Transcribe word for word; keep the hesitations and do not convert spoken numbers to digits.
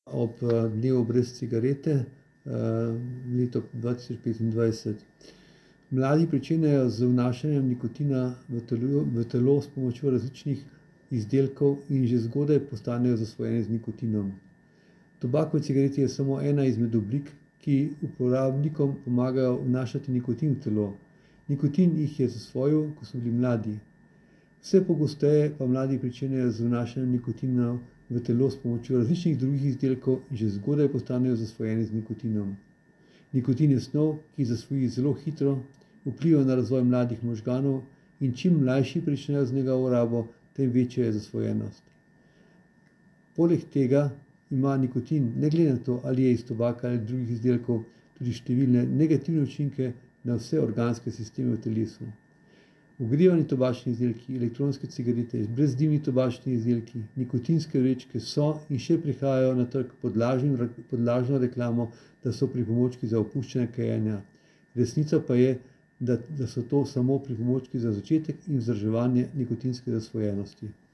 ob dnevu brez cigarete, leto dva tisoč petindvajset. Mladi pričenjajo z vnašanjem nikotina v telo, v telo s pomočjo različnih izdelkov in že zgodaj postanejo zasvojeni z nikotinom. Tobakove cigarete je samo ena izmed oblik, ki uporabnikom pomagajo vnašati nikotin v telo. Nikotin jih je zasvojil, ko so bili mladi. Vse pogosteje pa mladi pričenjajo z vnašanjem nikotina v telo s pomočjo različnih drugih izdelkov in že zgodaj postanejo zasvojeni z nikotinom. Nikotin je snov, ki zasvoji zelo hitro, vpliva na razvoj mladih možganov in čim mlajši pričnejo z njegovo rabo, tem večja je zasvojenost. Poleg tega ima nikotin, ne glede na to, ali je iz tobaka ali drugih izdelkov, tudi številne negativne učinke na vse organske sisteme v telesu. Ogrevani tobačni izdelki, elektronske cigarete, brezdimni tobačni izdelki, nikotinske vrečke so in še prihajajo na trg pod lažnim, pod lažno reklamo, da so pripomočki za opuščanje kajenja. Resnica pa je, da, da so to samo pripomočki za začetek in vzdrževanje nikotinske zasvojenosti.